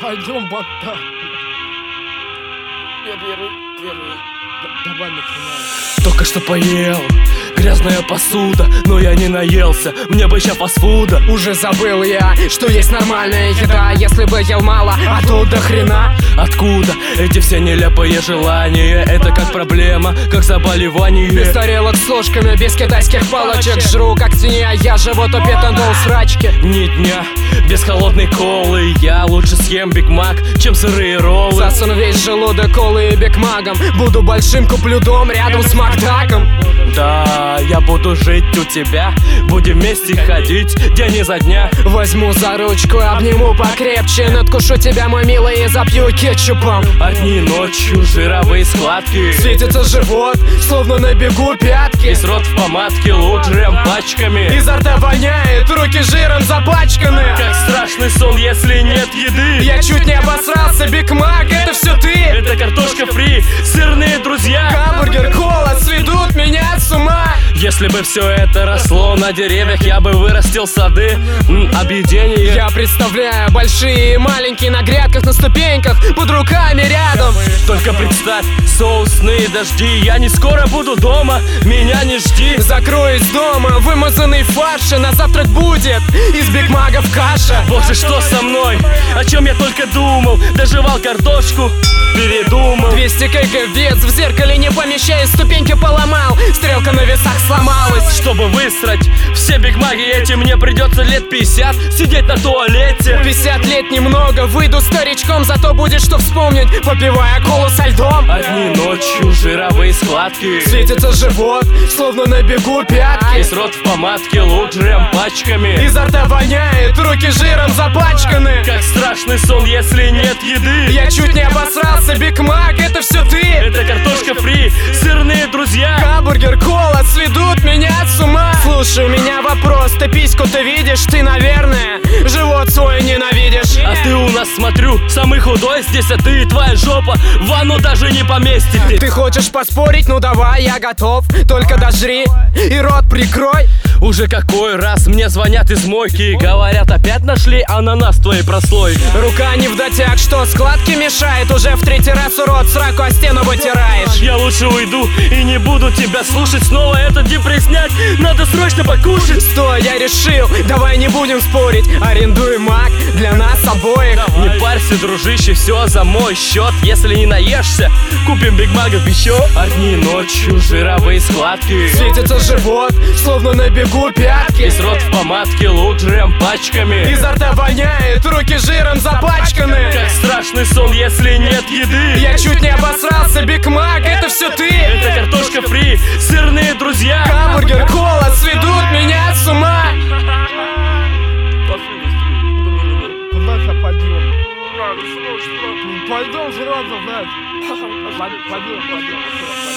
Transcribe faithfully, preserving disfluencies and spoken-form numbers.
Пойдем, Богдан. Первый, первый. Давай начинаем. Только что поел, грязная посуда, но я не наелся, мне бы ща фастфуда. Уже забыл я, что есть нормальная еда. Если бы ел мало, а тут до хрена. Откуда эти все нелепые желания? Это как проблема, как заболевание. Без тарелок с ложками, без китайских палочек. Жру как свинья, я животопит андол срачки. Ни дня без холодной колы. Я лучше съем Биг Мак, чем сырые роллы. Засуну весь желудок колы и Биг Магом. Буду большим, куплю дом рядом с Макдаком. Да, я буду жить у тебя, будем вместе ходить день изо дня. Возьму за ручку, обниму покрепче, надкушу тебя, мой милый, и запью кетчупом. Одни ночью жировые складки, светится живот, словно на бегу пятки. весь рот в помадке, луджием пачками. Изо рта воняет, руки жиром запачканы. Как страшный сон, если нет еды. Я чуть не обосрался, Биг Мак, это все ты. Это картошка фри, сырные друзья, гамбургер, кола сведут меня с ума. Если бы все это росло на деревьях, я бы вырастил сады. М, объедение. Я представляю большие и маленькие на грядках, на ступеньках, под руками рядом. Только представь, соусные дожди. Я не скоро буду дома, меня не жди. Закроюсь дома, вымазанный в фарше. На завтрак будет из Биг Магов каша. Боже, что со мной? О чем я только думал? Доживал картошку, передумал. двести килограмм вес в зеркале не помещаясь, ступеньки поломал. Стрелка на весах сломалась. Чтобы высрать все Биг Маги эти, мне придется лет пятьдесят сидеть на туалете. Пятьдесят лет немного, выйду старичком, зато будет что вспомнить, попивая колу со льдом. Одни ночью жировые складки, светится живот, словно на бегу пятки. весь рот в помадке, луджием пачками. Изо рта воняет, руки жиром запачканы. Как страшный сон, если нет еды. Я чуть не обосрался, Биг Мак, это все ты. Это картошка фри, сырные друзья, гамбургер, кола сведут меня с ума. Слушай, у меня вопрос, ты письку-то видишь? Ты, наверное, живот свой ненавидишь. А ты у нас, смотрю, самый худой здесь, а ты и твоя жопа в ванну даже не поместит. Ты хочешь поспорить? Ну давай, я готов. Только дожри и рот прикрой. Уже какой раз мне звонят из мойки, говорят, опять нашли ананас в твоей прослойке. Рука не в дотяг, что складки мешает. Уже в третий раз рот сраку о стену вытираешь. Я лучше уйду и не буду тебя слушать. Снова этот депресняк, надо срочно покушать. Стой, я решил, давай не будем спорить. Арендуй Мак для нас обоих. Не парься, дружище, все за мой счет. Если не наешься, купим Биг Магов еще. Одни ночью жировые складки, светится живот, словно на бегу пятки. весь рот в помадке, луджием пачками. Изо рта воняет, руки жиром запачканы. Как страшный сон, если нет еды. Я чуть не обосрался, Биг Мак, это все ты. Это картошка фри, сырные друзья, гамбургер, кола сведут меня с ума. Куда пойдем? Пойдем сразу, блядь. Пойдем, пойдем.